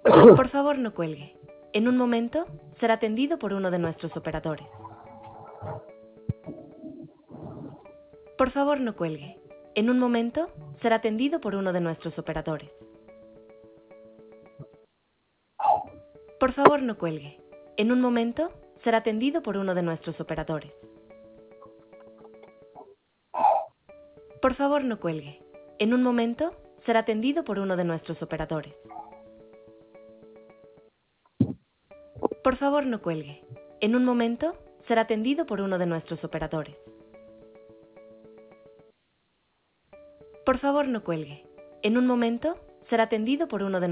Por favor, no cuelgue. En un momento, será atendido por uno de nuestros operadores. Por favor, no cuelgue. En un momento, será atendido por uno de nuestros operadores. Por favor, no cuelgue. En un momento, será atendido por uno de nuestros operadores. Por favor, no cuelgue. En un momento, será atendido por uno de nuestros operadores. Por favor, no cuelgue. En un momento, será atendido por uno de nuestros operadores. Por favor, no cuelgue. En un momento, será atendido por uno de